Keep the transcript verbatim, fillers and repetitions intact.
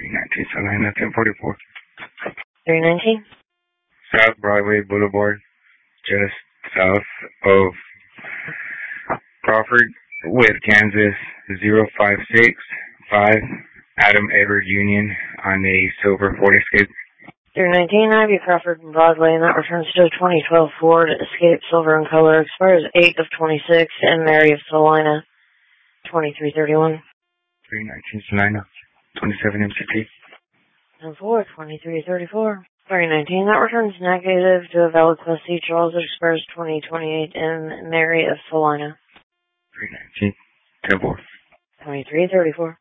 three nineteen Salina, ten forty-four. three nineteen? South Broadway Boulevard, just south of Crawford with Kansas, zero five six five. Adam Edward Union on a silver Ford Escape. three nineteen, Ivy Crawford and Broadway, and that returns to a twenty twelve Ford Escape Silver in color, expires eight of twenty-six, and Mary of Salina, twenty-three thirty-one. three nineteen Salina, twenty-seven M C T. ten four, twenty-three thirty-four. three nineteen, that returns negative to a valid Class C Charles, it expires twenty twenty-eight, and Mary of Salina. three nineteen, ten four. twenty-three thirty-four.